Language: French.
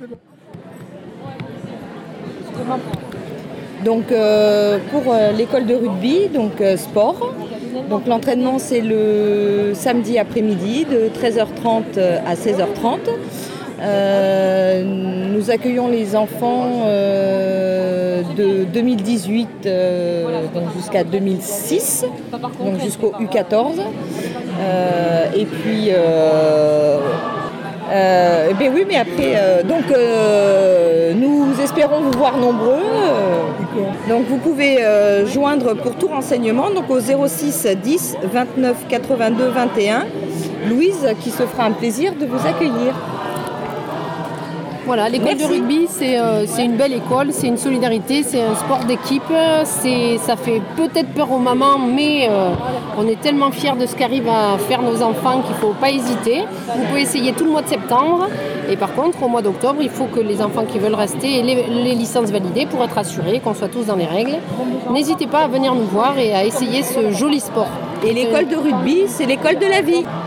Donc pour l'école de rugby, donc sport. Donc l'entraînement c'est le samedi après-midi de 13h30 à 16h30. Nous accueillons les enfants de 2018 donc jusqu'à 2006, donc jusqu'au U14. Et puis oui, mais après, nous espérons vous voir nombreux. Donc vous pouvez joindre pour tout renseignement donc au 06 10 29 82 21 Louise qui se fera un plaisir de vous accueillir. Voilà, l'école de rugby, c'est une belle école, c'est une solidarité, c'est un sport d'équipe. Ça fait peut-être peur aux mamans, mais on est tellement fiers de ce qu'arrivent à faire nos enfants qu'il ne faut pas hésiter. Vous pouvez essayer tout le mois de septembre. Et par contre, au mois d'octobre, il faut que les enfants qui veulent rester aient les licences validées pour être assurés, qu'on soit tous dans les règles. N'hésitez pas à venir nous voir et à essayer ce joli sport. Et l'école de rugby, c'est l'école de la vie.